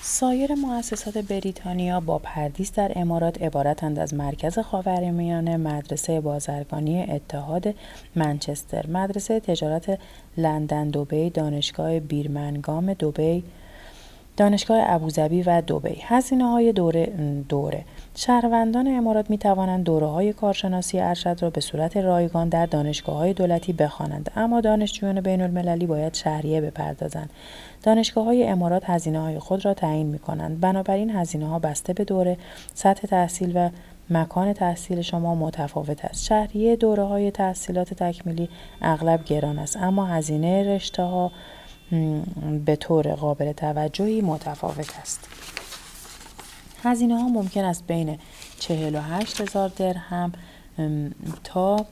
سایر مؤسسات بریتانیا با پردیس در امارات عبارتند از مرکز خاورمیانه، مدرسه بازرگانی اتحاد منچستر، مدرسه تجارت لندن دبی، دانشگاه بیرمنگام دبی، دانشگاه ابوظبی و دبی. هزینه‌های دوره شهروندان امارات می توانند دوره‌های کارشناسی ارشد را به صورت رایگان در دانشگاه‌های دولتی بخوانند، اما دانشجویان بین‌المللی باید شهریه بپردازند. دانشگاه‌های امارات هزینه‌های خود را تعیین می‌کنند، بنابراین هزینه‌ها بسته به دوره، سطح تحصیل و مکان تحصیل شما متفاوت است. شهریه دوره‌های تحصیلات تکمیلی اغلب گران است، اما هزینه رشته‌ها به طور قابل توجهی متفاوت است. هزینه‌ها ممکن است بین 48,000 درهم تا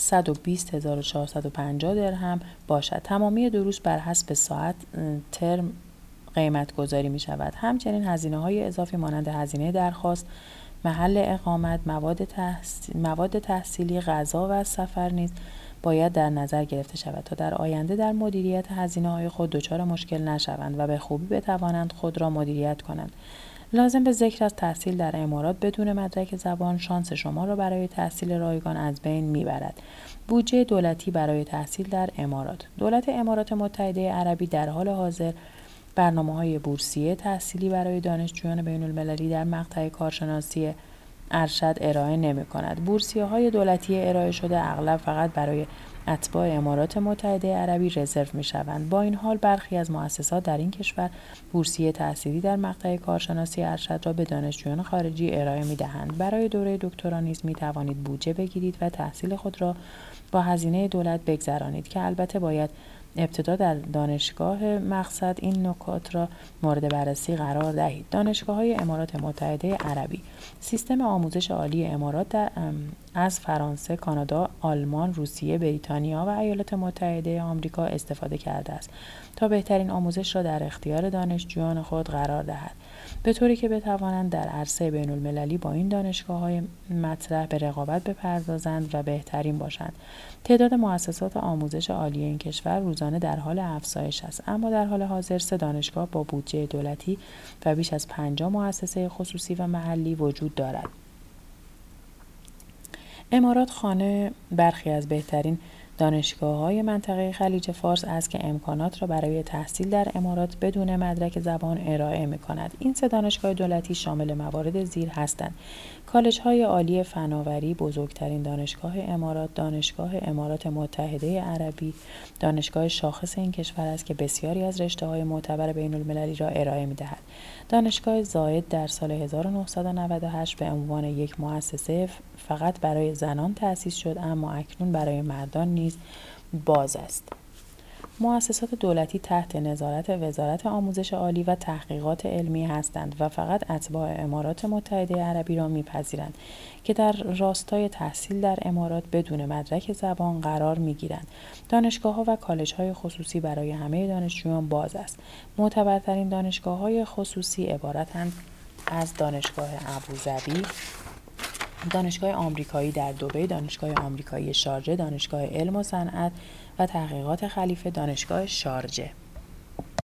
120,450 درهم باشد. تمامی دروس بر حسب ساعت ترم قیمت گذاری می شود. همچنین هزینه‌های اضافی مانند هزینه درخواست، محل اقامت، مواد تحصیلی، غذا و سفر نیز باید در نظر گرفته شود تا در آینده در مدیریت هزینه‌های خود دچار مشکل نشوند و به خوبی بتوانند خود را مدیریت کنند. لازم به ذکر است تحصیل در امارات بدون مدرک زبان شانس شما را برای تحصیل رایگان از بین میبرد. بودجه دولتی برای تحصیل در امارات. دولت امارات متحده عربی در حال حاضر برنامه‌های بورسیه تحصیلی برای دانشجویان بین‌المللی در مقطع کارشناسی ارشد ارائه نمی‌کند. بورسیه‌های دولتی ارائه شده اغلب فقط برای اتباع امارات متحده عربی رزرو می‌شوند. با این حال برخی از مؤسسات در این کشور بورسیه تحصیلی در مقطع کارشناسی ارشد را به دانشجویان خارجی ارائه می‌دهند. برای دوره دکترا نیز می‌توانید بودجه بگیرید و تحصیل خود را با هزینه دولت بگذرانید که البته باید ابتدا در دانشگاه مقصد این نکات را مورد بررسی قرار دهید. دانشگاه‌های امارات متحده عربی. سیستم آموزش عالی امارات از فرانسه، کانادا، آلمان، روسیه، بریتانیا و ایالات متحده آمریکا استفاده کرده است تا بهترین آموزش را در اختیار دانشجویان خود قرار دهد، به طوری که بتوانند در عرصه بین‌المللی با این دانشگاه‌های مطرح به رقابت بپردازند و بهترین باشند. تعداد مؤسسات آموزش عالی این کشور روزانه در حال افزایش است، اما در حال حاضر 3 دانشگاه با بودجه دولتی و بیش از 50 مؤسسه خصوصی و محلی وجود دارد. امارات خانه برخی از بهترین دانشگاه‌های منطقه خلیج فارس است که امکانات را برای تحصیل در امارات بدون مدرک زبان ارائه می‌کند. این 3 دانشگاه دولتی شامل موارد زیر هستند: کالج‌های عالی فناوری، بزرگترین دانشگاه امارات، دانشگاه امارات متحده عربی، دانشگاه شاخص این کشور است که بسیاری از رشته‌های معتبر بین‌المللی را ارائه می‌دهد. دانشگاه زاید در سال 1998 به عنوان یک مؤسسه فقط برای زنان تأسیس شد، اما اکنون برای مردان نیز باز است. مؤسسات دولتی تحت نظارت وزارت آموزش عالی و تحقیقات علمی هستند و فقط اتباع امارات متحده عربی را می‌پذیرند که در راستای تحصیل در امارات بدون مدرک زبان قرار می‌گیرند. دانشگاه‌ها و کالج‌های خصوصی برای همه دانشجویان باز است. معتبرترین دانشگاه‌های خصوصی عبارتند از دانشگاه ابوظبی، دانشگاه آمریکایی در دبی، دانشگاه آمریکایی شارجه، دانشگاه علم و صنعت و تحقیقات خلیفه، دانشگاه شارجه.